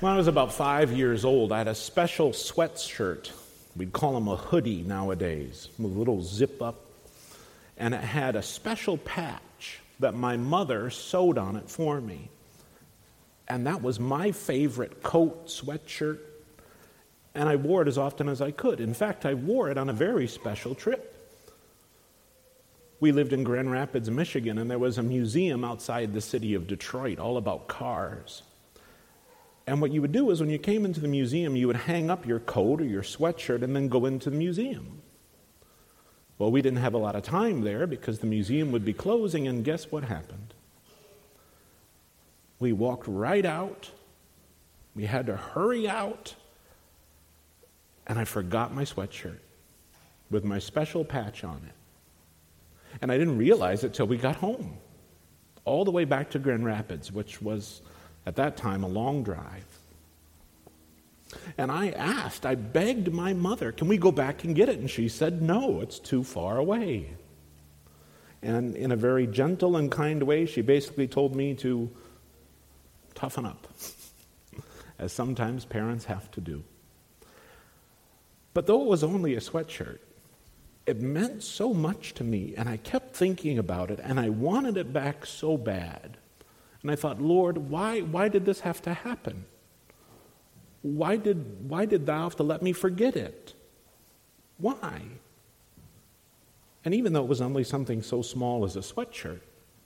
When I was about 5 years old, I had a special sweatshirt. We'd call them a hoodie nowadays, with a little zip up. And it had a special patch that my mother sewed on it for me. And that was my favorite coat, sweatshirt. And I wore it as often as I could. In fact, I wore it on a very special trip. We lived in Grand Rapids, Michigan, and there was a museum outside the city of Detroit all about cars. And what you would do is when you came into the museum, you would hang up your coat or your sweatshirt and then go into the museum. Well, we didn't have a lot of time there because the museum would be closing, and guess what happened? We walked right out. We had to hurry out. And I forgot my sweatshirt with my special patch on it. And I didn't realize it till we got home, all the way back to Grand Rapids, which was, at that time, a long drive. And I begged my mother, can we go back and get it? And she said, no, it's too far away. And in a very gentle and kind way, she basically told me to toughen up, as sometimes parents have to do. But though it was only a sweatshirt, it meant so much to me, and I kept thinking about it, and I wanted it back so bad. And I thought, Lord, why did this have to happen? Why did thou have to let me forget it? Why? And even though it was only something so small as a sweatshirt,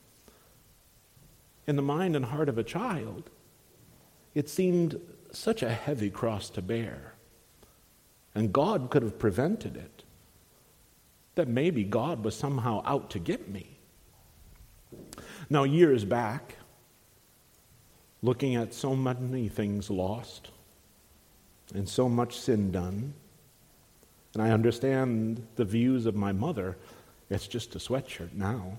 in the mind and heart of a child, it seemed such a heavy cross to bear. And God could have prevented it. That maybe God was somehow out to get me. Now, years back, looking at so many things lost and so much sin done, and I understand the views of my mother, it's just a sweatshirt now.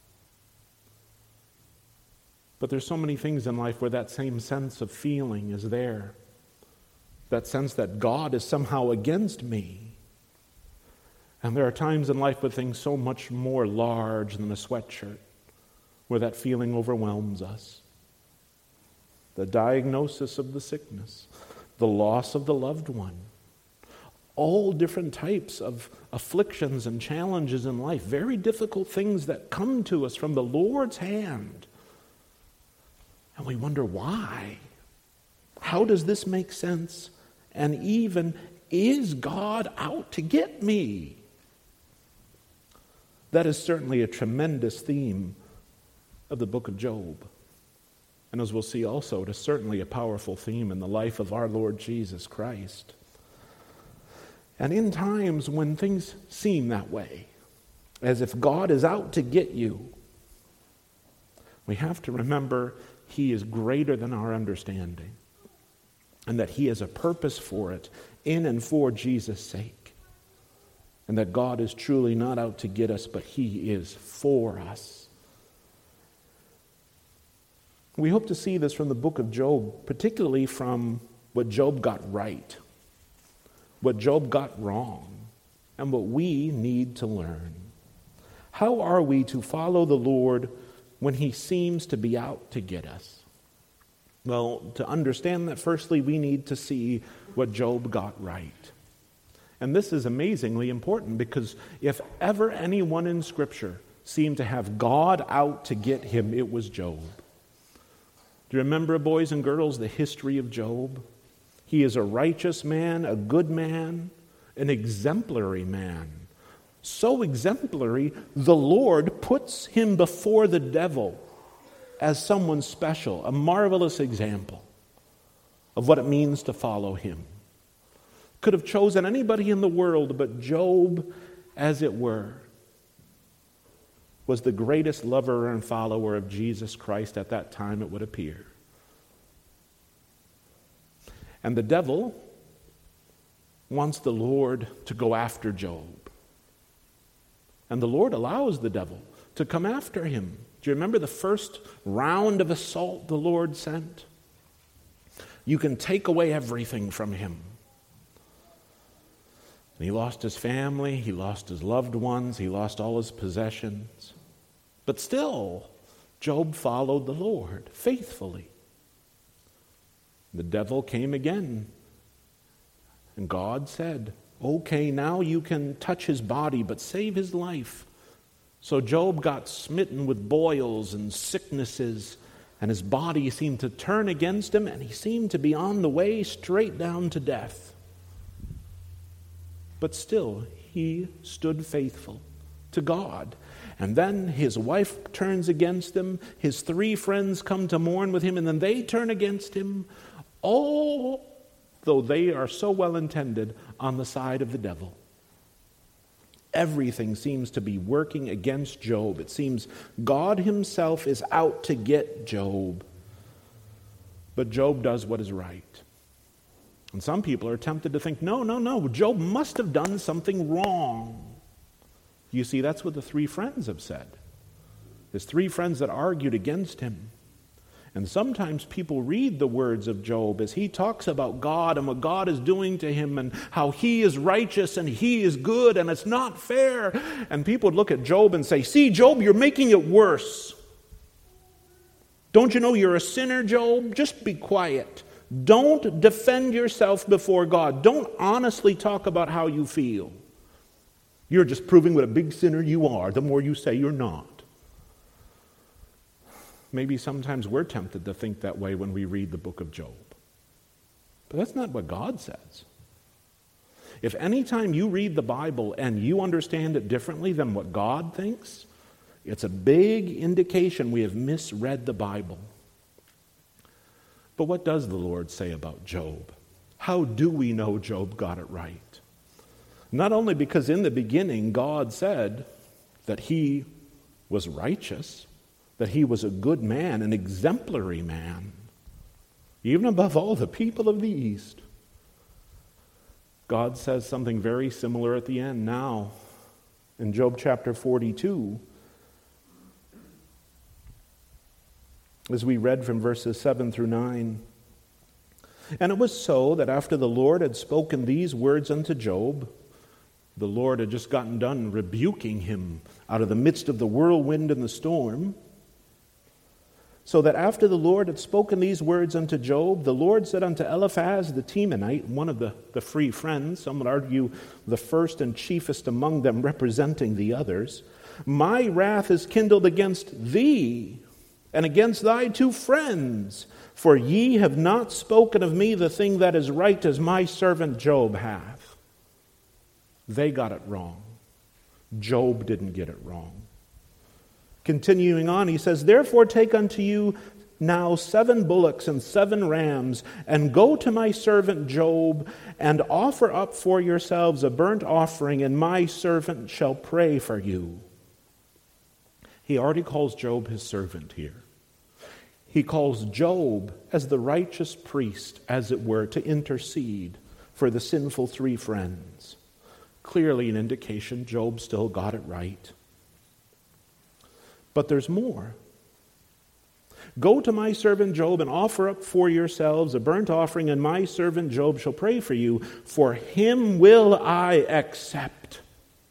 But there's so many things in life where that same sense of feeling is there. That sense that God is somehow against me. And there are times in life with things so much more large than a sweatshirt where that feeling overwhelms us. The diagnosis of the sickness, the loss of the loved one, all different types of afflictions and challenges in life, very difficult things that come to us from the Lord's hand. And we wonder why. How does this make sense? And even, is God out to get me? That is certainly a tremendous theme of the book of Job. And as we'll see also, it is certainly a powerful theme in the life of our Lord Jesus Christ. And in times when things seem that way, as if God is out to get you, we have to remember He is greater than our understanding, and that He has a purpose for it in and for Jesus' sake. And that God is truly not out to get us, but He is for us. We hope to see this from the book of Job, particularly from what Job got right, what Job got wrong, and what we need to learn. How are we to follow the Lord when He seems to be out to get us? Well, to understand that, firstly, we need to see what Job got right. And this is amazingly important because if ever anyone in Scripture seemed to have God out to get him, it was Job. Do you remember, boys and girls, the history of Job? He is a righteous man, a good man, an exemplary man. So exemplary, the Lord puts him before the devil as someone special, a marvelous example of what it means to follow Him. Could have chosen anybody in the world, but Job, as it were, was the greatest lover and follower of Jesus Christ at that time, it would appear. And the devil wants the Lord to go after Job. And the Lord allows the devil to come after him. Do you remember the first round of assault the Lord sent? You can take away everything from him. And he lost his family, he lost his loved ones, he lost all his possessions. But still, Job followed the Lord faithfully. The devil came again. And God said, okay, now you can touch his body, but save his life. So Job got smitten with boils and sicknesses, and his body seemed to turn against him, and he seemed to be on the way straight down to death. But still, he stood faithful to God. And then his wife turns against him, his 3 friends come to mourn with him, and then they turn against him, all though they are so well intended on the side of the devil. Everything seems to be working against Job. It seems God himself is out to get Job. But Job does what is right. And some people are tempted to think, no, Job must have done something wrong. You see, that's what the 3 friends have said. His 3 friends that argued against him. And sometimes people read the words of Job as he talks about God and what God is doing to him and how he is righteous and he is good and it's not fair. And people would look at Job and say, see, Job, you're making it worse. Don't you know you're a sinner, Job? Just be quiet. Don't defend yourself before God. Don't honestly talk about how you feel. You're just proving what a big sinner you are the more you say you're not. Maybe sometimes we're tempted to think that way when we read the book of Job. But that's not what God says. If any time you read the Bible and you understand it differently than what God thinks, it's a big indication we have misread the Bible. But what does the Lord say about Job? How do we know Job got it right? Not only because in the beginning God said that he was righteous, that he was a good man, an exemplary man, even above all the people of the East. God says something very similar at the end now. In Job chapter 42, as we read from verses 7 through 9, and it was so that after the Lord had spoken these words unto Job, the Lord had just gotten done rebuking him out of the midst of the whirlwind and the storm. So that after the Lord had spoken these words unto Job, the Lord said unto Eliphaz the Temanite, one of the 3 friends, some would argue the first and chiefest among them representing the others, my wrath is kindled against thee and against thy 2 friends, for ye have not spoken of me the thing that is right as my servant Job hath. They got it wrong. Job didn't get it wrong. Continuing on, he says, therefore take unto you now 7 bullocks and 7 rams, and go to my servant Job, and offer up for yourselves a burnt offering, and my servant shall pray for you. He already calls Job his servant here. He calls Job as the righteous priest, as it were, to intercede for the sinful 3 friends. Clearly an indication Job still got it right. But there's more. Go to my servant Job and offer up for yourselves a burnt offering, and my servant Job shall pray for you. For him will I accept.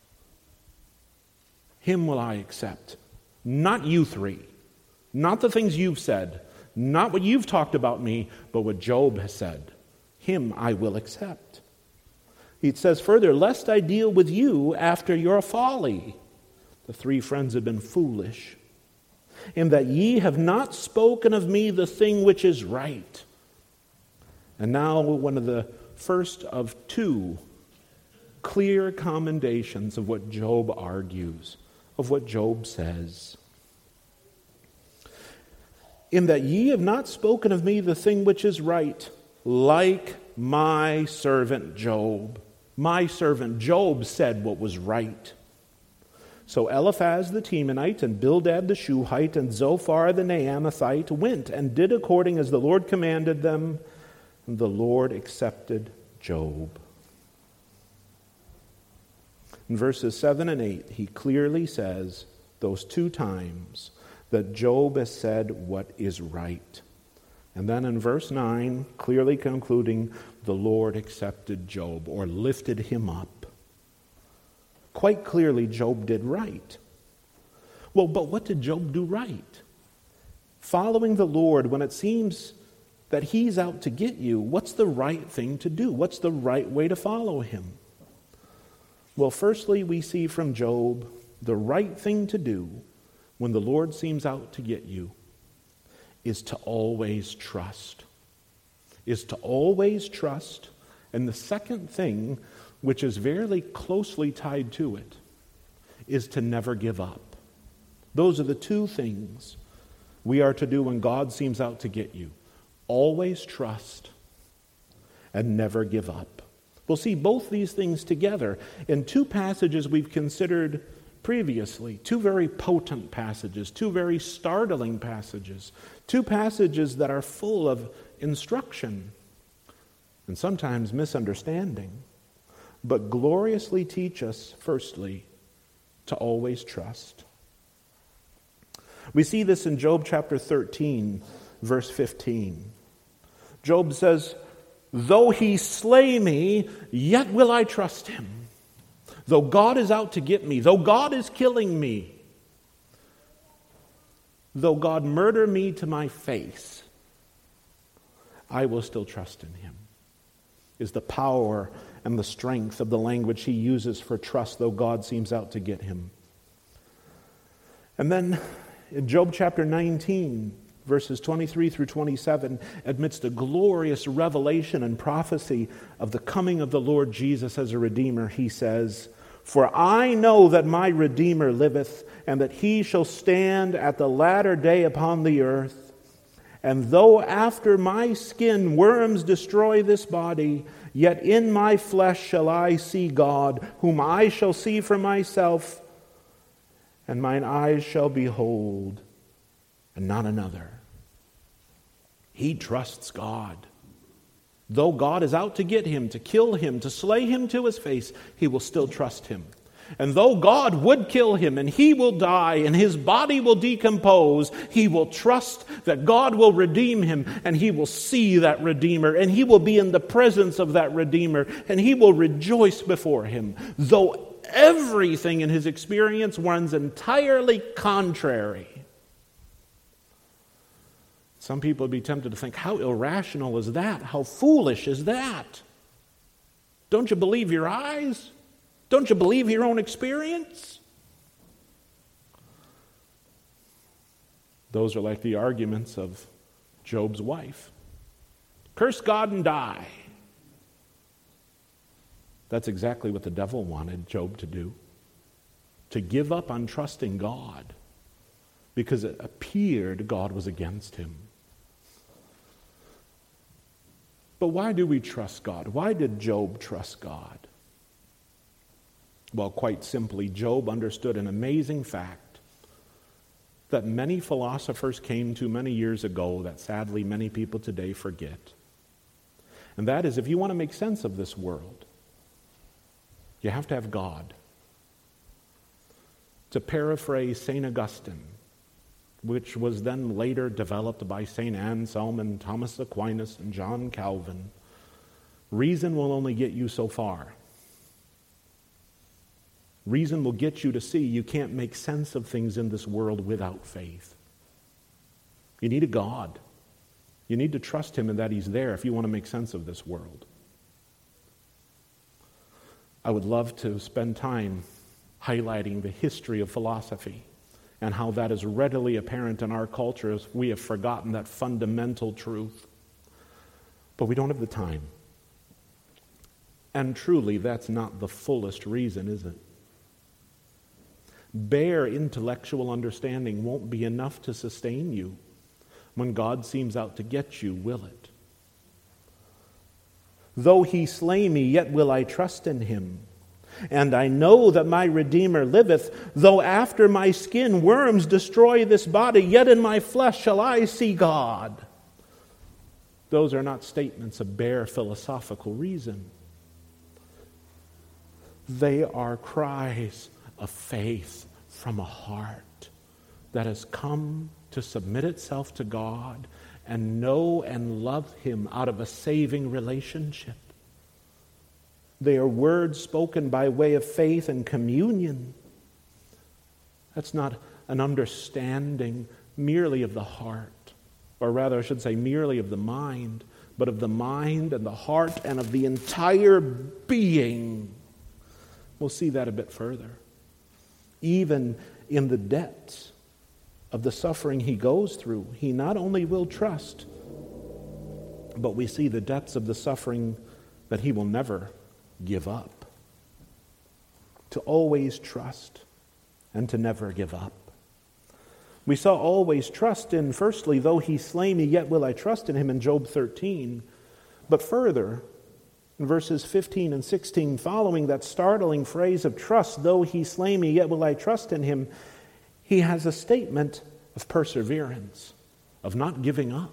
Him will I accept. Not you 3. Not the things you've said. Not what you've talked about me, but what Job has said. Him I will accept. It says further, lest I deal with you after your folly. The 3 friends have been foolish, in that ye have not spoken of me the thing which is right. And now one of the first of 2 clear commendations of what Job argues, of what Job says. In that ye have not spoken of me the thing which is right, like my servant Job. My servant Job said what was right. So Eliphaz the Temanite and Bildad the Shuhite and Zophar the Naamathite went and did according as the Lord commanded them, and the Lord accepted Job. In verses 7 and 8, he clearly says those 2 times that Job has said what is right. And then in verse 9, clearly concluding, the Lord accepted Job, or lifted him up. Quite clearly, Job did right. Well, but what did Job do right? Following the Lord when it seems that he's out to get you, what's the right thing to do? What's the right way to follow him? Well, firstly, we see from Job, the right thing to do when the Lord seems out to get you is to always trust. Is to always trust. And the second thing, which is very closely tied to it, is to never give up. Those are the two things we are to do when God seems out to get you. Always trust and never give up. We'll see both these things together in two passages we've considered previously. Two very potent passages, two very startling passages, two passages that are full of instruction and sometimes misunderstanding, but gloriously teach us, firstly, to always trust. We see this in Job chapter 13, verse 15. Job says, "Though he slay me, yet will I trust him. Though God is out to get me, though God is killing me, though God murder me to my face, I will still trust in him." Is the power and the strength of the language he uses for trust, though God seems out to get him. And then in Job chapter 19, verses 23 through 27, amidst a glorious revelation and prophecy of the coming of the Lord Jesus as a Redeemer, he says, "For I know that my Redeemer liveth, and that he shall stand at the latter day upon the earth. And though after my skin worms destroy this body, yet in my flesh shall I see God, whom I shall see for myself, and mine eyes shall behold, and not another." He trusts God. Though God is out to get him, to kill him, to slay him to his face, he will still trust him. And though God would kill him and he will die and his body will decompose, he will trust that God will redeem him and he will see that Redeemer and he will be in the presence of that Redeemer and he will rejoice before him. Though everything in his experience runs entirely contrary. Some people would be tempted to think, how irrational is that? How foolish is that? Don't you believe your eyes? Don't you believe your own experience? Those are like the arguments of Job's wife. Curse God and die. That's exactly what the devil wanted Job to do. To give up on trusting God because it appeared God was against him. But why do we trust God? Why did Job trust God? Well, quite simply, Job understood an amazing fact that many philosophers came to many years ago that sadly many people today forget. And that is, if you want to make sense of this world, you have to have God. To paraphrase St. Augustine, which was then later developed by St. Anselm and Thomas Aquinas and John Calvin, reason will only get you so far. Reason will get you to see you can't make sense of things in this world without faith. You need a God. You need to trust him and that he's there if you want to make sense of this world. I would love to spend time highlighting the history of philosophy and how that is readily apparent in our culture as we have forgotten that fundamental truth. But we don't have the time. And truly, that's not the fullest reason, is it? Bare intellectual understanding won't be enough to sustain you when God seems out to get you, will it? Though he slay me, yet will I trust in him. And I know that my Redeemer liveth, though after my skin worms destroy this body, yet in my flesh shall I see God. Those are not statements of bare philosophical reason. They are cries of faith from a heart that has come to submit itself to God and know and love him out of a saving relationship. They are words spoken by way of faith and communion. That's not an understanding merely of the heart. or rather I should say merely of the mind, but of the mind and the heart and of the entire being. We'll see that a bit further. Even in the depths of the suffering he goes through, he not only will trust, but we see the depths of the suffering that he will never give up. To always trust and to never give up. We saw always trust in, firstly, though he slay me, yet will I trust in him in Job 13. But further, in verses 15 and 16, following that startling phrase of trust, though he slay me, yet will I trust in him, he has a statement of perseverance, of not giving up.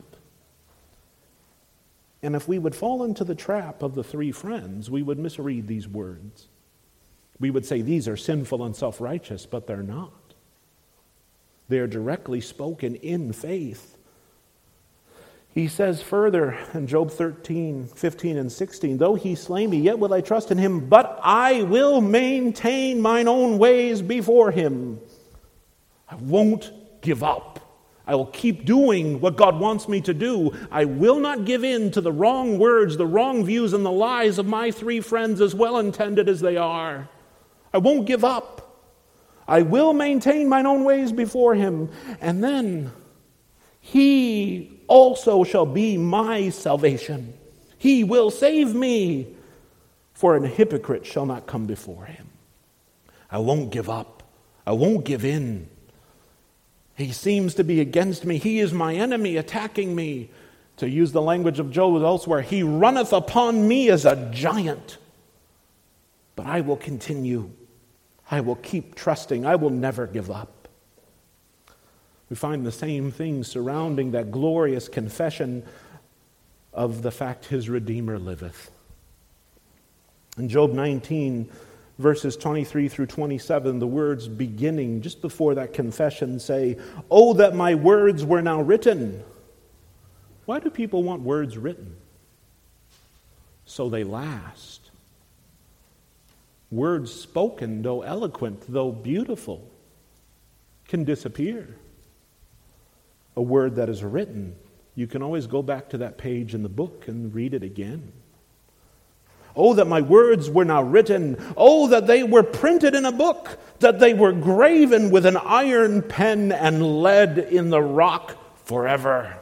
And if we would fall into the trap of the three friends, we would misread these words. We would say these are sinful and self-righteous, but they're not. They are directly spoken in faith. He says further in Job 13, 15, and 16, though he slay me, yet will I trust in him, but I will maintain mine own ways before him. I won't give up. I will keep doing what God wants me to do. I will not give in to the wrong words, the wrong views, and the lies of my three friends, as well intended as they are. I won't give up. I will maintain mine own ways before him. And then he also shall be my salvation. He will save me, for an hypocrite shall not come before him. I won't give up. I won't give in. He seems to be against me. He is my enemy, attacking me. To use the language of Job elsewhere, he runneth upon me as a giant. But I will continue. I will keep trusting. I will never give up. We find the same thing surrounding that glorious confession of the fact his Redeemer liveth. In Job 19, verses 23 through 27, the words beginning just before that confession say, "Oh, that my words were now written." Why do people want words written? So they last. Words spoken, though eloquent, though beautiful, can disappear. A word that is written, you can always go back to that page in the book and read it again. Oh, that my words were now written. Oh, that they were printed in a book, that they were graven with an iron pen and lead in the rock forever.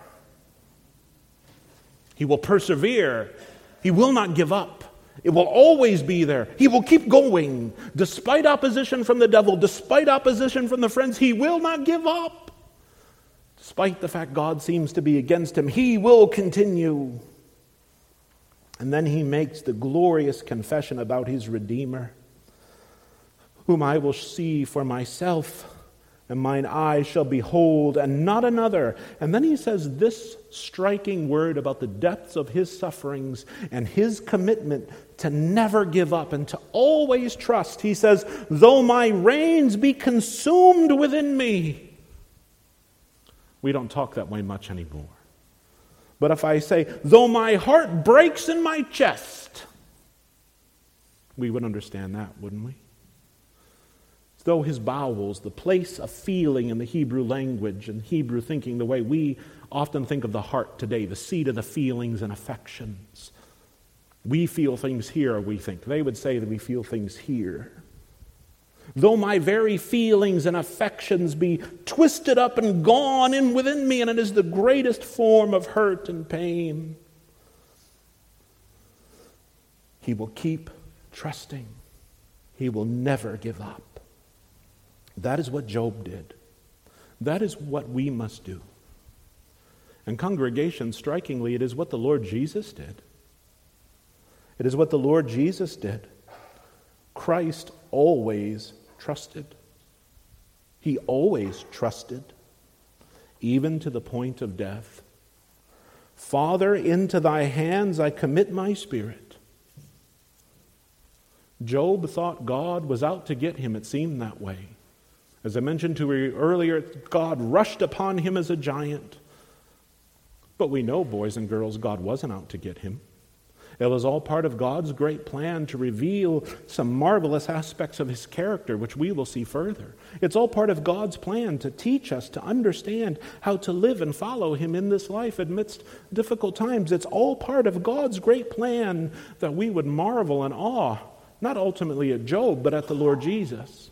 He will persevere. He will not give up. It will always be there. He will keep going. Despite opposition from the devil, despite opposition from the friends, he will not give up. Despite the fact God seems to be against him, he will continue. And then he makes the glorious confession about his Redeemer, whom I will see for myself, and mine eyes shall behold, and not another. And then he says this striking word about the depths of his sufferings and his commitment to never give up and to always trust. He says, though my reins be consumed within me. We don't talk that way much anymore. But if I say, though my heart breaks in my chest, we would understand that, wouldn't we? Though his bowels, the place of feeling in the Hebrew language and Hebrew thinking, the way we often think of the heart today, the seat of the feelings and affections. We feel things here, we think. They would say that we feel things here. Though my very feelings and affections be twisted up and gone in within me, and it is the greatest form of hurt and pain, he will keep trusting. He will never give up. That is what Job did. That is what we must do. And congregation, strikingly, it is what the Lord Jesus did. It is what the Lord Jesus did. Christ always trusted. He always trusted, even to the point of death. Father, into thy hands I commit my spirit. Job thought God was out to get him. It seemed that way. As I mentioned to you earlier, God rushed upon him as a giant. But we know, boys and girls, God wasn't out to get him. It was all part of God's great plan to reveal some marvelous aspects of his character, which we will see further. It's all part of God's plan to teach us to understand how to live and follow him in this life amidst difficult times. It's all part of God's great plan that we would marvel and awe, not ultimately at Job, but at the Lord Jesus.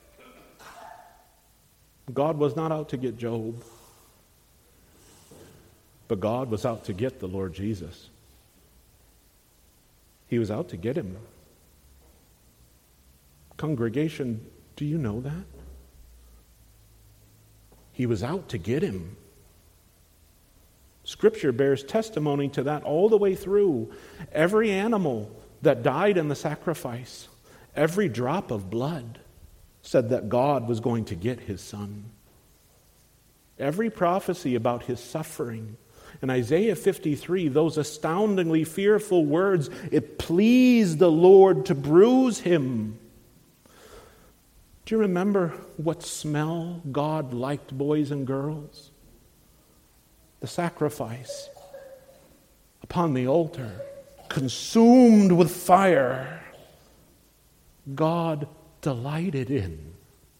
God was not out to get Job, but God was out to get the Lord Jesus. He was out to get him. Congregation, do you know that? He was out to get him. Scripture bears testimony to that all the way through. Every animal that died in the sacrifice, every drop of blood said that God was going to get his son. Every prophecy about his suffering. In Isaiah 53, those astoundingly fearful words, it pleased the Lord to bruise him. Do you remember what smell God liked, boys and girls? The sacrifice upon the altar, consumed with fire, God delighted in.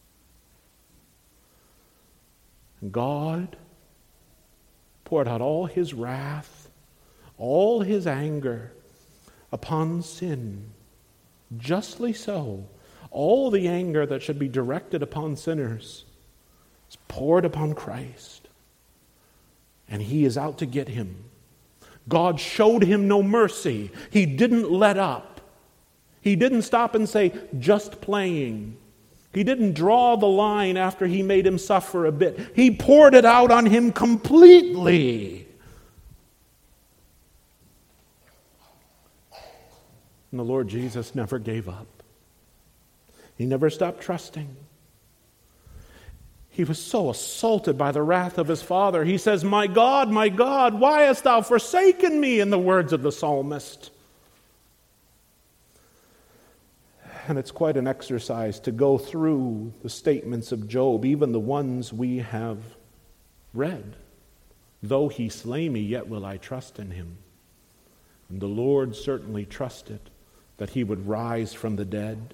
God poured out all his wrath, all his anger upon sin. Justly so. All the anger that should be directed upon sinners is poured upon Christ. And he is out to get him. God showed him no mercy. He didn't let up. He didn't stop and say, just playing. He didn't draw the line after he made him suffer a bit. He poured it out on him completely. And the Lord Jesus never gave up. He never stopped trusting. He was so assaulted by the wrath of his Father. He says, my God, why hast thou forsaken me?" in the words of the psalmist. And it's quite an exercise to go through the statements of Job, even the ones we have read. Though he slay me, yet will I trust in him. And the Lord certainly trusted that he would rise from the dead.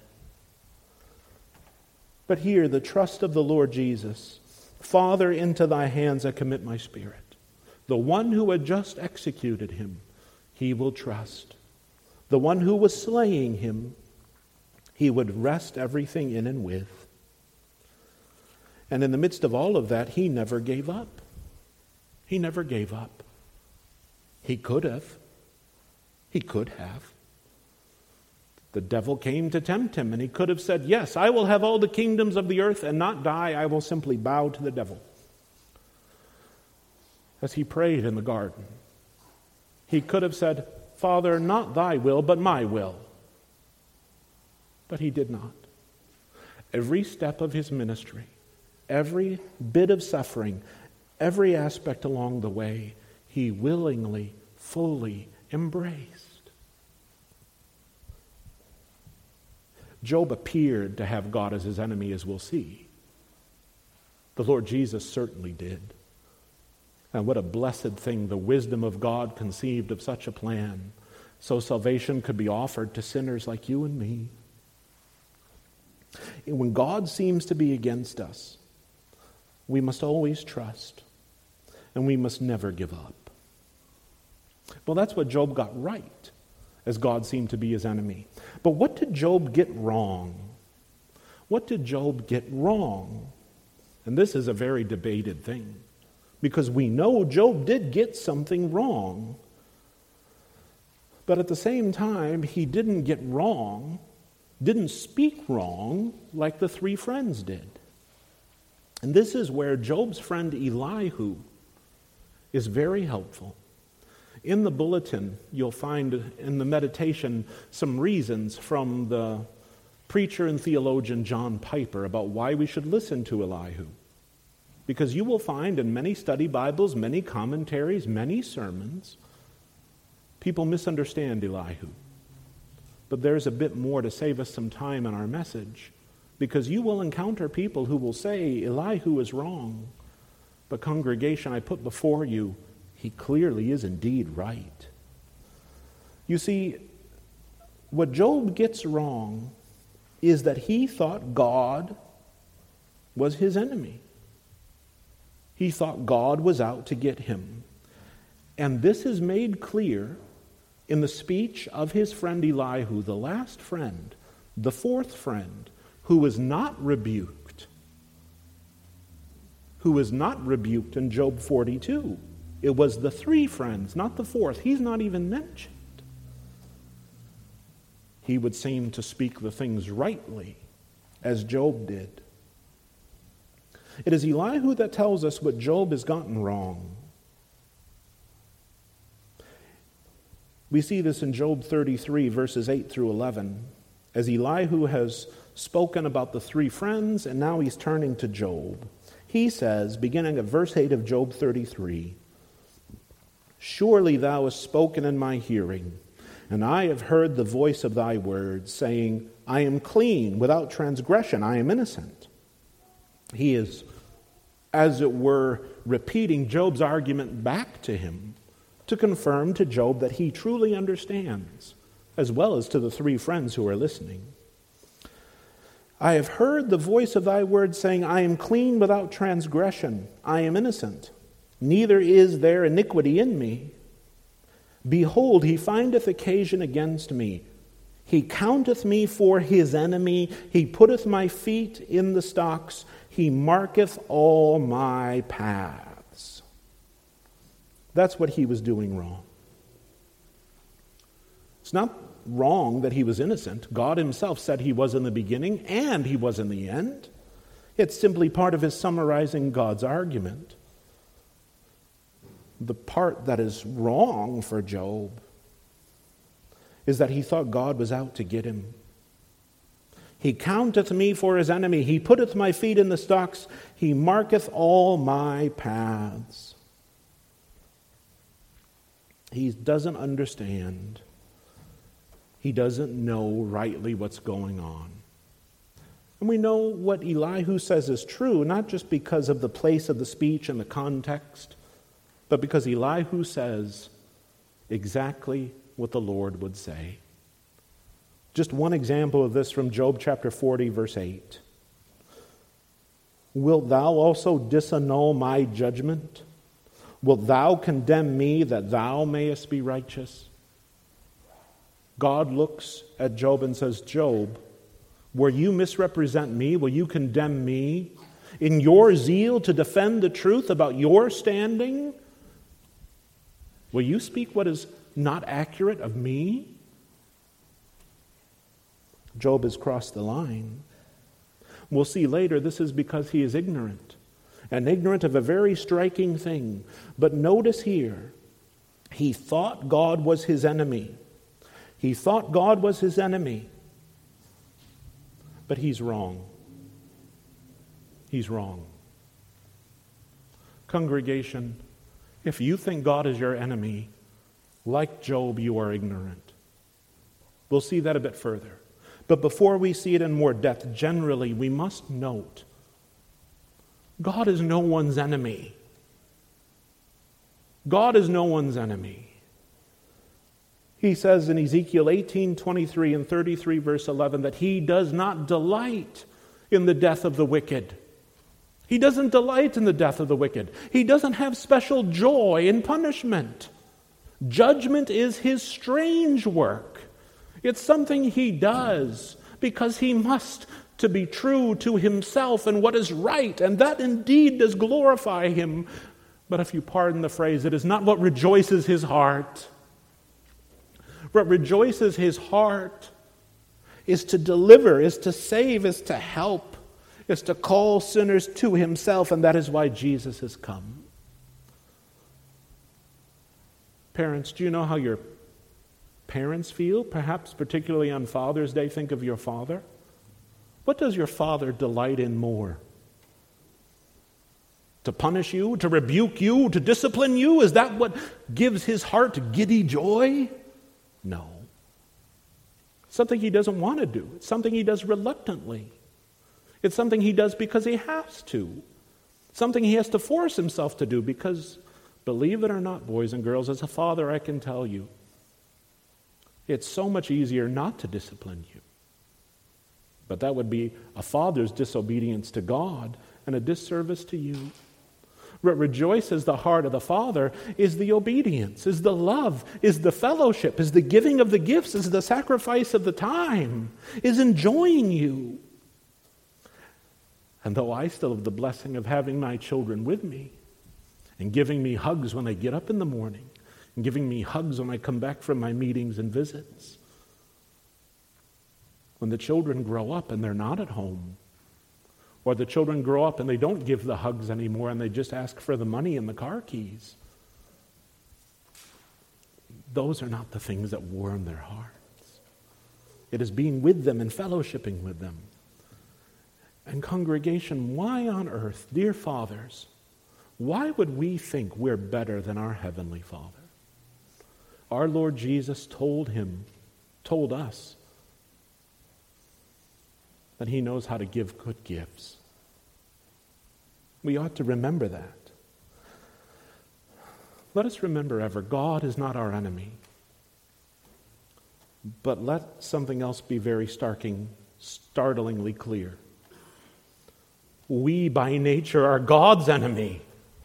But here, the trust of the Lord Jesus. Father, into thy hands I commit my spirit. The one who had just executed him, he will trust. The one who was slaying him, he would rest everything in and with. And in the midst of all of that, he never gave up. He never gave up. He could have. He could have. The devil came to tempt him, and he could have said, yes, I will have all the kingdoms of the earth and not die. I will simply bow to the devil. As he prayed in the garden, he could have said, Father, not thy will, but my will. But he did not. Every step of his ministry, every bit of suffering, every aspect along the way, he willingly, fully embraced. Job appeared to have God as his enemy, as we'll see. The Lord Jesus certainly did. And what a blessed thing the wisdom of God conceived of such a plan, so salvation could be offered to sinners like you and me. And when God seems to be against us, we must always trust, and we must never give up. Well, that's what Job got right, as God seemed to be his enemy. But what did Job get wrong? What did Job get wrong? And this is a very debated thing, because we know Job did get something wrong. But at the same time, he didn't get wrong, didn't speak wrong like the three friends did. And this is where Job's friend Elihu is very helpful. In the bulletin, you'll find in the meditation some reasons from the preacher and theologian John Piper about why we should listen to Elihu. Because you will find in many study Bibles, many commentaries, many sermons, people misunderstand Elihu. But there's a bit more to save us some time in our message, because you will encounter people who will say, Elihu is wrong. But congregation, I put before you, he clearly is indeed right. You see, what Job gets wrong is that he thought God was his enemy. He thought God was out to get him. And this is made clear in the speech of his friend Elihu, the last friend, the fourth friend, who was not rebuked. Who was not rebuked in Job 42. It was the three friends, not the fourth. He's not even mentioned. He would seem to speak the things rightly, as Job did. It is Elihu that tells us what Job has gotten wrong. We see this in Job 33, verses 8 through 11, as Elihu has spoken about the three friends, and now he's turning to Job. He says, beginning at verse 8 of Job 33, "Surely thou hast spoken in my hearing, and I have heard the voice of thy words, saying, I am clean, without transgression, I am innocent." He is, as it were, repeating Job's argument back to him to confirm to Job that he truly understands, as well as to the three friends who are listening. "I have heard the voice of thy words, saying, I am clean without transgression, I am innocent, neither is there iniquity in me. Behold, he findeth occasion against me. He counteth me for his enemy. He putteth my feet in the stocks. He marketh all my paths." That's what he was doing wrong. It's not wrong that he was innocent. God himself said he was in the beginning and he was in the end. It's simply part of his summarizing God's argument. The part that is wrong for Job is that he thought God was out to get him. "He counteth me for his enemy. He putteth my feet in the stocks. He marketh all my paths." He doesn't understand. He doesn't know rightly what's going on. And we know what Elihu says is true, not just because of the place of the speech and the context, but because Elihu says exactly what the Lord would say. Just one example of this from Job chapter 40, verse 8. "Wilt thou also disannul my judgment? Wilt thou condemn me that thou mayest be righteous?" God looks at Job and says, "Job, will you misrepresent me? Will you condemn me? In your zeal to defend the truth about your standing, will you speak what is not accurate of me?" Job has crossed the line. We'll see later this is because he is ignorant, and ignorant of a very striking thing. But notice here, he thought God was his enemy. He thought God was his enemy. But he's wrong. He's wrong. Congregation, if you think God is your enemy, like Job, you are ignorant. We'll see that a bit further. But before we see it in more depth, generally, we must note God is no one's enemy. God is no one's enemy. He says in Ezekiel 18:23 and 33, verse 11, that he does not delight in the death of the wicked. He doesn't delight in the death of the wicked. He doesn't have special joy in punishment. Judgment is his strange work. It's something he does because he must, to be true to himself and what is right, and that indeed does glorify him. But if you pardon the phrase, it is not what rejoices his heart. What rejoices his heart is to deliver, is to save, is to help, is to call sinners to himself, and that is why Jesus has come. Parents, do you know how your parents feel? Perhaps particularly on Father's Day, think of your father. What does your father delight in more? To punish you, to rebuke you, to discipline you? Is that what gives his heart giddy joy? No. Something he doesn't want to do. It's something he does reluctantly. It's something he does because he has to. Something he has to force himself to do because, believe it or not, boys and girls, as a father I can tell you, It's so much easier not to discipline you. But that would be a father's disobedience to God and a disservice to you. What rejoices the heart of the Father is the obedience, is the love, is the fellowship, is the giving of the gifts, is the sacrifice of the time, is enjoying you. And though I still have the blessing of having my children with me and giving me hugs when I get up in the morning and giving me hugs when I come back from my meetings and visits, when the children grow up and they're not at home, or the children grow up and they don't give the hugs anymore and they just ask for the money and the car keys, those are not the things that warm their hearts. It is being with them and fellowshipping with them. And congregation, why on earth, dear fathers, why would we think we're better than our Heavenly Father? Our Lord Jesus told us that He knows how to give good gifts. We ought to remember that. Let us remember ever, God is not our enemy. But let something else be very startlingly clear. We, by nature, are God's enemy.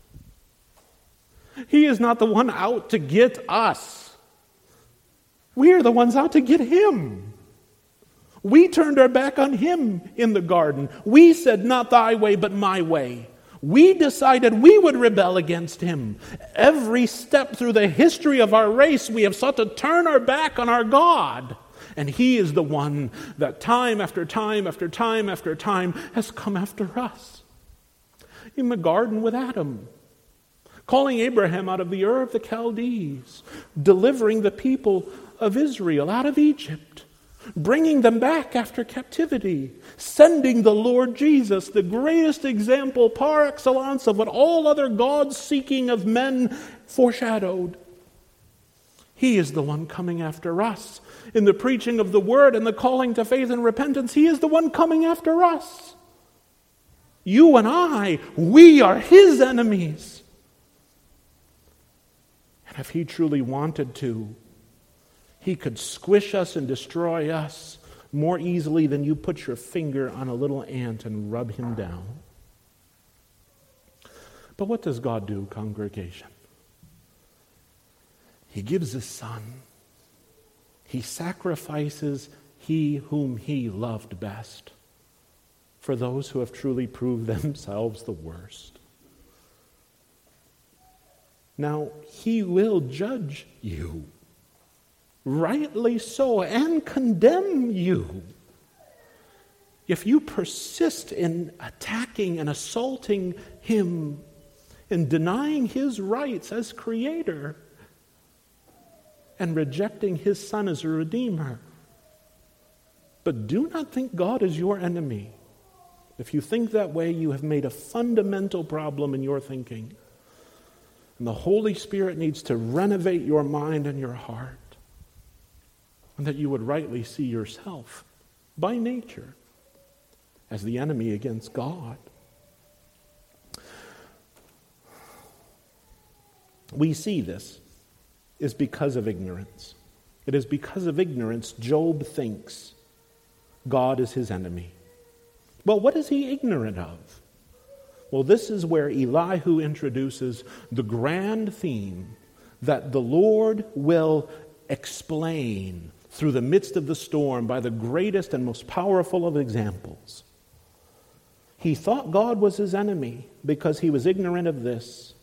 He is not the one out to get us. We are the ones out to get Him. We turned our back on Him in the garden. We said, not thy way, but my way. We decided we would rebel against Him. Every step through the history of our race, we have sought to turn our back on our God. And He is the one that time after time after time after time has come after us. In the garden with Adam, calling Abraham out of the Ur of the Chaldees, delivering the people of Israel out of Egypt, bringing them back after captivity, sending the Lord Jesus, the greatest example par excellence of what all other gods seeking of men foreshadowed. He is the one coming after us. In the preaching of the word and the calling to faith and repentance, He is the one coming after us. You and I, we are His enemies. And if He truly wanted to, He could squish us and destroy us more easily than you put your finger on a little ant and rub him down. But what does God do, congregation? He gives His Son. He sacrifices He whom He loved best for those who have truly proved themselves the worst. Now, He will judge you, rightly so, and condemn you if you persist in attacking and assaulting Him, in denying His rights as Creator, and rejecting His Son as a Redeemer. But do not think God is your enemy. If you think that way, you have made a fundamental problem in your thinking. And the Holy Spirit needs to renovate your mind and your heart, and that you would rightly see yourself, by nature, as the enemy against God. We see this is because of ignorance. It is because of ignorance Job thinks God is his enemy. Well, what is he ignorant of? Well, this is where Elihu introduces the grand theme that the Lord will explain through the midst of the storm by the greatest and most powerful of examples. He thought God was his enemy because he was ignorant of this.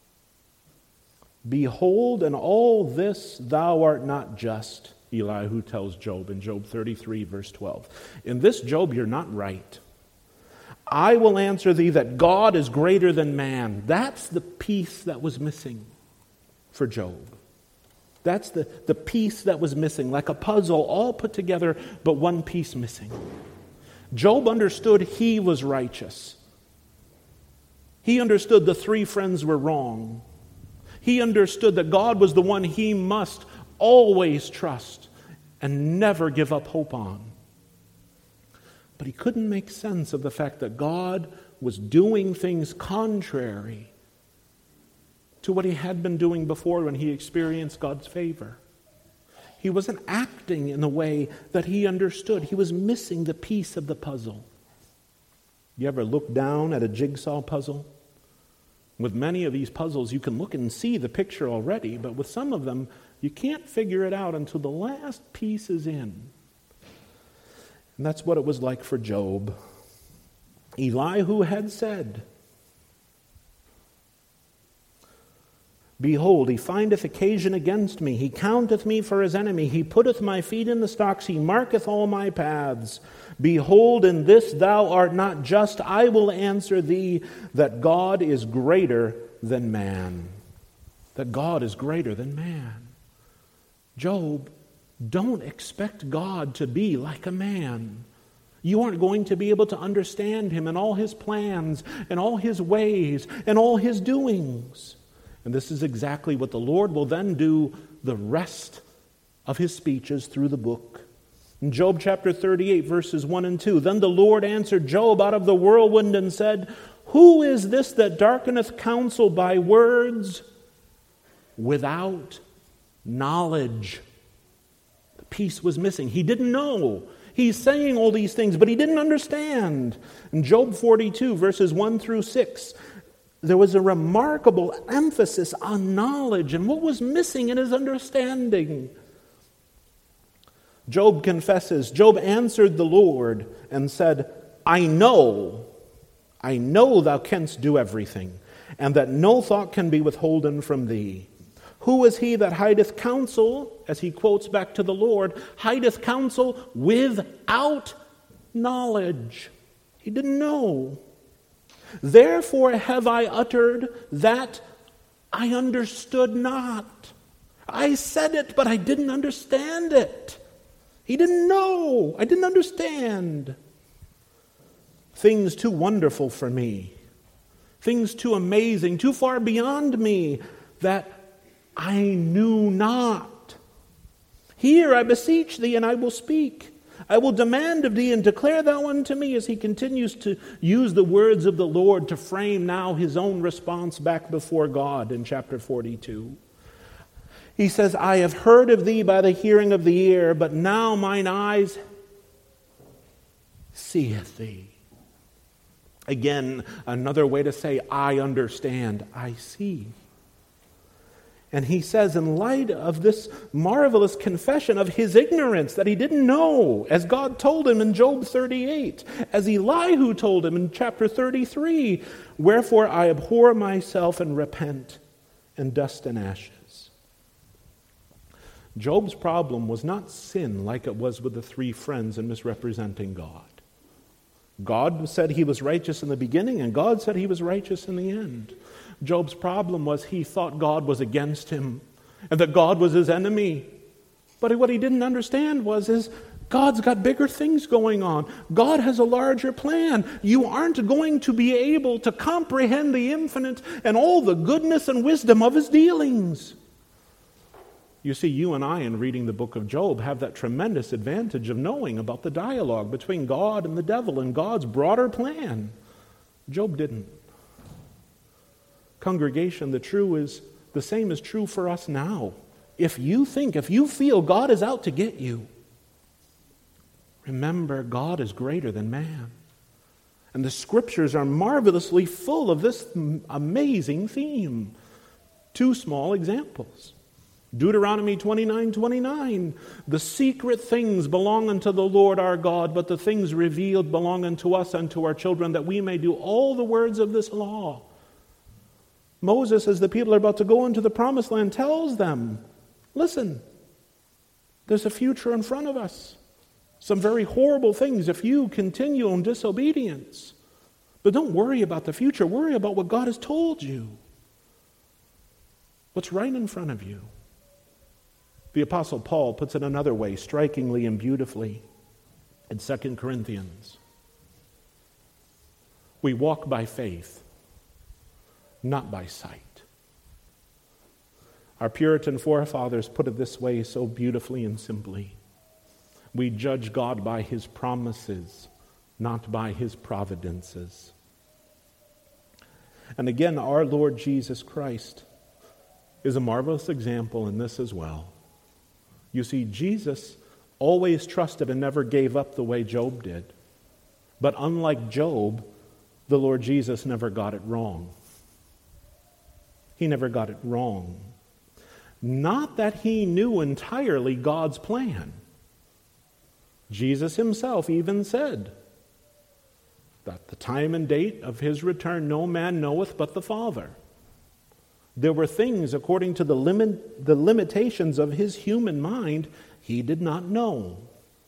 Behold, in all this thou art not just, Elihu tells Job in Job 33, verse 12. In this, Job, you're not right. I will answer thee that God is greater than man. That's the piece that was missing for Job. That's the piece that was missing, like a puzzle all put together, but one piece missing. Job understood he was righteous. He understood the three friends were wrong. He understood that God was the one he must always trust and never give up hope on. But he couldn't make sense of the fact that God was doing things contrary to what he had been doing before when he experienced God's favor. He wasn't acting in the way that he understood. He was missing the piece of the puzzle. You ever look down at a jigsaw puzzle? With many of these puzzles, you can look and see the picture already, but with some of them, you can't figure it out until the last piece is in. And that's what it was like for Job. Elihu had said, "Behold, he findeth occasion against me. He counteth me for his enemy. He putteth my feet in the stocks. He marketh all my paths. Behold, in this thou art not just. I will answer thee that God is greater than man." That God is greater than man. Job, don't expect God to be like a man. You aren't going to be able to understand him and all his plans and all his ways and all his doings. And this is exactly what the Lord will then do the rest of his speeches through the book. In Job chapter 38, verses 1 and 2, "Then the Lord answered Job out of the whirlwind and said, Who is this that darkeneth counsel by words without knowledge?" The piece was missing. He didn't know. He's saying all these things, but he didn't understand. In Job 42, verses 1 through 6, there was a remarkable emphasis on knowledge and what was missing in his understanding. Job confesses, Job answered the Lord and said, I know thou canst do everything, and that no thought can be withholden from thee. Who is he that hideth counsel, as he quotes back to the Lord, hideth counsel without knowledge? He didn't know. Therefore have I uttered that I understood not. I said it, but I didn't understand it. He didn't know. I didn't understand. Things too wonderful for me. Things too amazing, too far beyond me, that I knew not. Hear, I beseech thee, and I will speak. I will demand of thee, and declare thou unto me, as he continues to use the words of the Lord to frame now his own response back before God in chapter 42. He says, I have heard of thee by the hearing of the ear, but now mine eyes seeth thee. Again, another way to say, I understand, I see. And he says, in light of this marvelous confession of his ignorance, that he didn't know, as God told him in Job 38, as Elihu told him in chapter 33, wherefore I abhor myself and repent in dust and ashes. Job's problem was not sin like it was with the three friends in misrepresenting God. God said he was righteous in the beginning, and God said he was righteous in the end. Job's problem was he thought God was against him and that God was his enemy. But what he didn't understand was God's got bigger things going on. God has a larger plan. You aren't going to be able to comprehend the infinite and all the goodness and wisdom of his dealings. You see, you and I, in reading the book of Job, have that tremendous advantage of knowing about the dialogue between God and the devil and God's broader plan. Job didn't. Congregation, the same is true for us now. If you feel God is out to get you, remember God is greater than man. And the scriptures are marvelously full of this amazing theme. Two small examples. Deuteronomy 29:29, the secret things belong unto the Lord our God, but the things revealed belong unto us and to our children, that we may do all the words of this law. Moses, as the people are about to go into the promised land, tells them, listen, there's a future in front of us. Some very horrible things if you continue in disobedience. But don't worry about the future. Worry about what God has told you. What's right in front of you. The Apostle Paul puts it another way, strikingly and beautifully, in 2 Corinthians. We walk by faith, not by sight. Our Puritan forefathers put it this way so beautifully and simply. We judge God by his promises, not by his providences. And again, our Lord Jesus Christ is a marvelous example in this as well. You see, Jesus always trusted and never gave up the way Job did. But unlike Job, the Lord Jesus never got it wrong. He never got it wrong. Not that he knew entirely God's plan. Jesus himself even said that the time and date of his return no man knoweth but the Father. There were things, according to the limitations of his human mind, he did not know.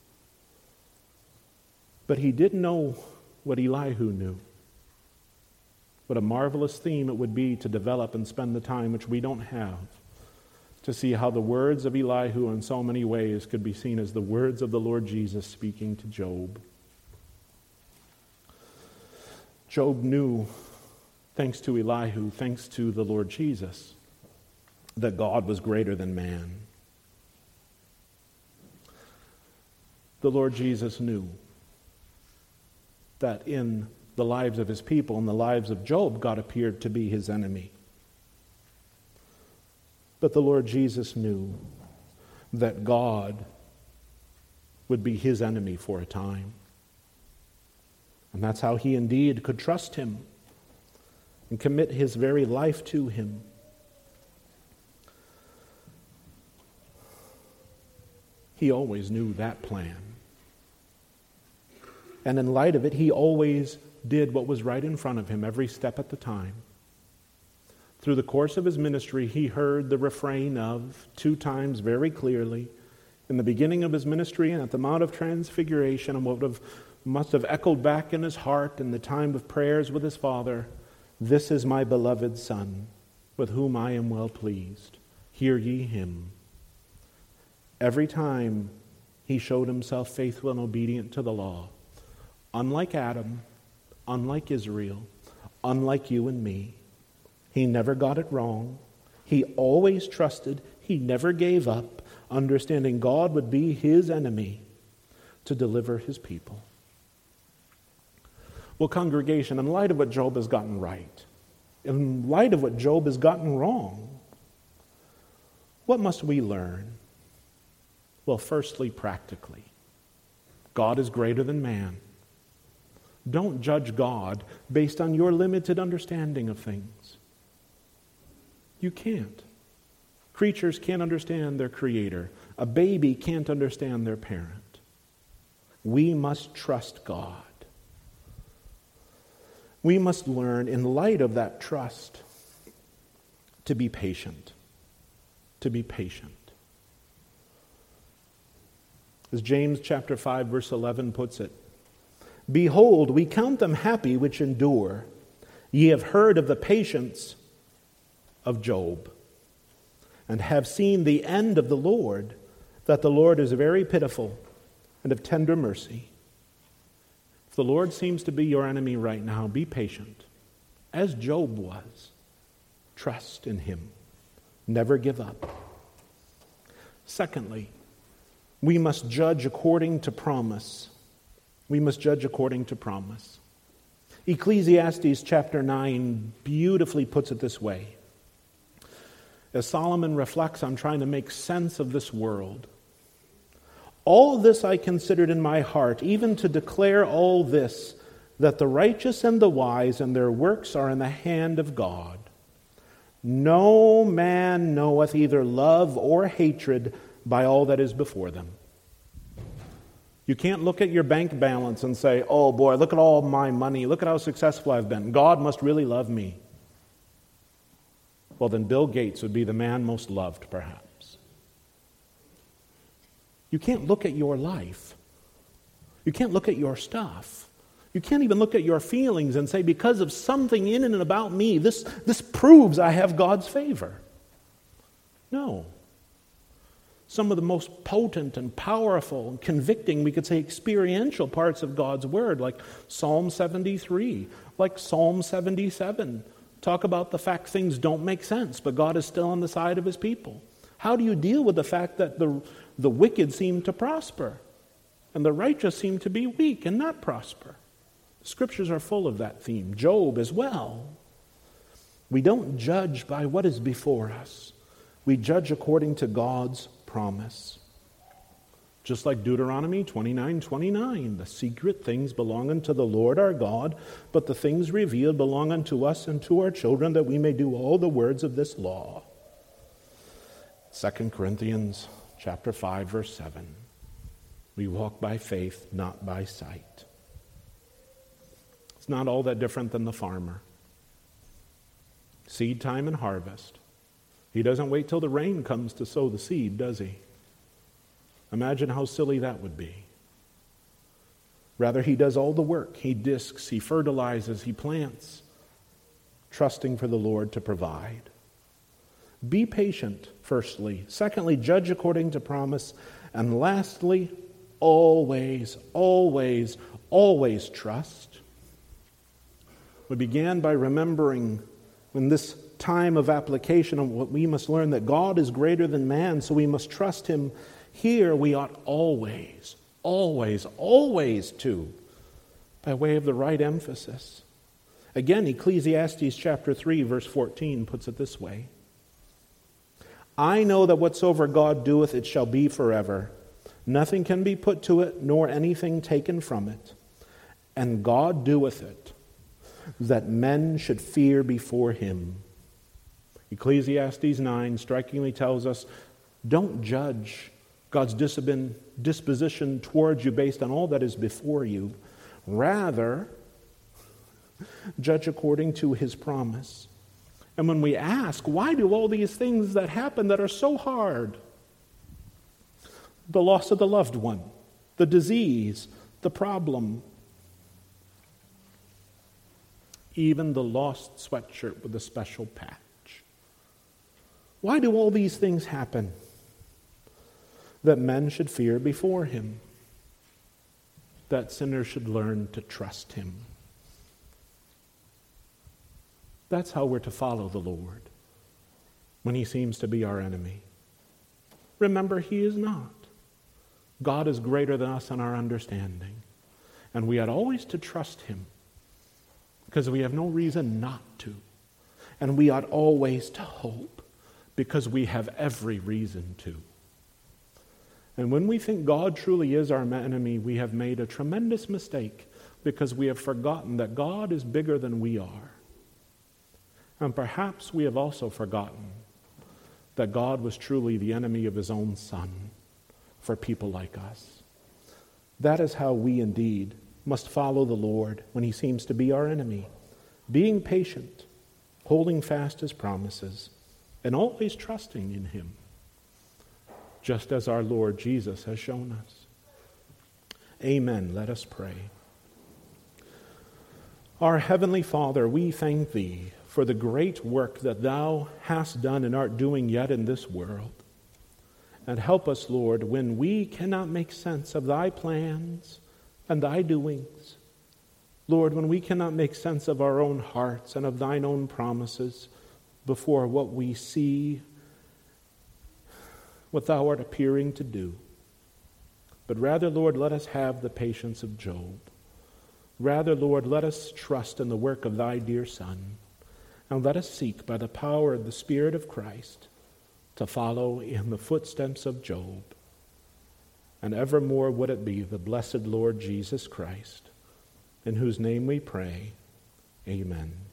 But he did know what Elihu knew. What a marvelous theme it would be to develop and spend the time, which we don't have, to see how the words of Elihu in so many ways could be seen as the words of the Lord Jesus speaking to Job. Job knew, thanks to Elihu, thanks to the Lord Jesus, that God was greater than man. The Lord Jesus knew that in the lives of his people and the lives of Job, God appeared to be his enemy. But the Lord Jesus knew that God would be his enemy for a time. And that's how he indeed could trust him and commit his very life to him. He always knew that plan. And in light of it, he always did what was right in front of him every step at the time. Through the course of his ministry, he heard the refrain of, 2 times very clearly, in the beginning of his ministry and at the Mount of Transfiguration, and what must have echoed back in his heart in the time of prayers with his Father, "This is my beloved Son, with whom I am well pleased. Hear ye him." Every time he showed himself faithful and obedient to the law. Unlike Adam, unlike Israel, unlike you and me, he never got it wrong. He always trusted. He never gave up, understanding God would be his enemy to deliver his people. Well, congregation, in light of what Job has gotten right, in light of what Job has gotten wrong, what must we learn? Well, firstly, practically, God is greater than man. Don't judge God based on your limited understanding of things. You can't. Creatures can't understand their Creator. A baby can't understand their parent. We must trust God. We must learn, in light of that trust, to be patient. To be patient. As James chapter 5, verse 11 puts it, "Behold, we count them happy which endure. Ye have heard of the patience of Job, and have seen the end of the Lord, that the Lord is very pitiful and of tender mercy." If the Lord seems to be your enemy right now, be patient. As Job was, trust in him. Never give up. Secondly, we must judge according to promise. We must judge according to promise. Ecclesiastes chapter 9 beautifully puts it this way. As Solomon reflects on trying to make sense of this world, "All this I considered in my heart, even to declare all this, that the righteous and the wise and their works are in the hand of God. No man knoweth either love or hatred by all that is before them." You can't look at your bank balance and say, "Oh boy, look at all my money. Look at how successful I've been. God must really love me." Well, then Bill Gates would be the man most loved, perhaps. You can't look at your life. You can't look at your stuff. You can't even look at your feelings and say, because of something in and about me, this proves I have God's favor. No. Some of the most potent and powerful and convicting, we could say experiential parts of God's Word, like Psalm 73, like Psalm 77, talk about the fact things don't make sense, but God is still on the side of his people. How do you deal with the fact that the wicked seem to prosper and the righteous seem to be weak and not prosper? The Scriptures are full of that theme. Job as well. We don't judge by what is before us. We judge according to God's promise. Just like Deuteronomy 29:29, the secret things belong unto the Lord our God, but the things revealed belong unto us and to our children, that we may do all the words of this law. 2 Corinthians chapter 5, verse 7. We walk by faith, not by sight. It's not all that different than the farmer. Seed time and harvest. He doesn't wait till the rain comes to sow the seed, does he? Imagine how silly that would be. Rather, he does all the work. He discs, he fertilizes, he plants, trusting for the Lord to provide. Be patient, firstly. Secondly, judge according to promise. And lastly, always, always, always trust. We began by remembering in this time of application of what we must learn, that God is greater than man, so we must trust him. Here we ought always, always, always to, by way of the right emphasis. Again, Ecclesiastes chapter 3, verse 14 puts it this way. I know that whatsoever God doeth, it shall be forever. Nothing can be put to it, nor anything taken from it. And God doeth it, that men should fear before him. Ecclesiastes 9 strikingly tells us, don't judge God's disposition towards you based on all that is before you. Rather, judge according to his promise. And when we ask, why do all these things that happen that are so hard? The loss of the loved one, the disease, the problem, even the lost sweatshirt with a special patch. Why do all these things happen? That men should fear before him. That sinners should learn to trust him. That's how we're to follow the Lord when he seems to be our enemy. Remember, he is not. God is greater than us in our understanding. And we ought always to trust him because we have no reason not to. And we ought always to hope because we have every reason to. And when we think God truly is our enemy, we have made a tremendous mistake because we have forgotten that God is bigger than we are. And perhaps we have also forgotten that God was truly the enemy of his own Son for people like us. That is how we indeed must follow the Lord when he seems to be our enemy, being patient, holding fast his promises, and always trusting in him, just as our Lord Jesus has shown us. Amen. Let us pray. Our Heavenly Father, we thank thee for the great work that thou hast done and art doing yet in this world. And help us, Lord, when we cannot make sense of thy plans and thy doings. Lord, when we cannot make sense of our own hearts and of thine own promises before what we see, what thou art appearing to do. But rather, Lord, let us have the patience of Job. Rather, Lord, let us trust in the work of thy dear Son. And let us seek by the power of the Spirit of Christ to follow in the footsteps of Job. And evermore would it be the blessed Lord Jesus Christ, in whose name we pray. Amen.